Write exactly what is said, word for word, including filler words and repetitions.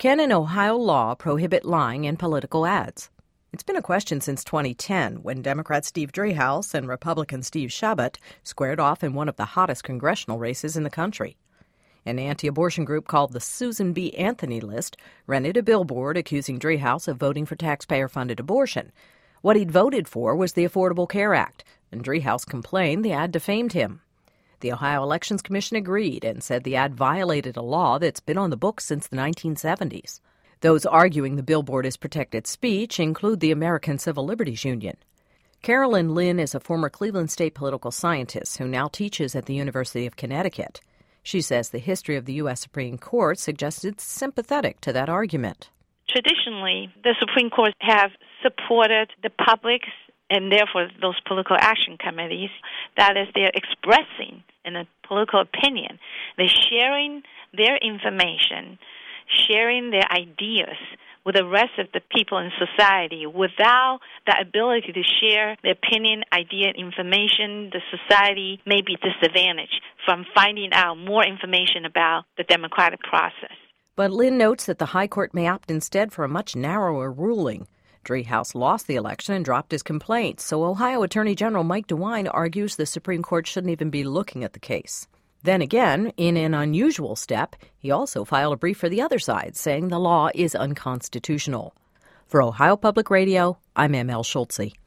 Can an Ohio law prohibit lying in political ads? It's been a question since twenty ten, when Democrat Steve Driehaus and Republican Steve Chabot squared off in one of the hottest congressional races in the country. An anti-abortion group called the Susan B. Anthony List rented a billboard accusing Driehaus of voting for taxpayer-funded abortion. What he'd voted for was the Affordable Care Act, and Driehaus complained the ad defamed him. The Ohio Elections Commission agreed and said the ad violated a law that's been on the books since the nineteen seventies. Those arguing the billboard is protected speech include the American Civil Liberties Union. Carolyn Lynn is a former Cleveland State political scientist who now teaches at the University of Connecticut. She says the history of the U S Supreme Court suggests it's sympathetic to that argument. Traditionally, the Supreme Court have supported the public and therefore those political action committees. That is, they're expressing in a political opinion. They're sharing their information, sharing their ideas with the rest of the people in society. Without the ability to share their opinion, idea, information, the society may be disadvantaged from finding out more information about the democratic process. But Lynn notes that the High Court may opt instead for a much narrower ruling. Driehaus lost the election and dropped his complaints, so Ohio Attorney General Mike DeWine argues the Supreme Court shouldn't even be looking at the case. Then again, in an unusual step, he also filed a brief for the other side, saying the law is unconstitutional. For Ohio Public Radio, I'm M L Schulze.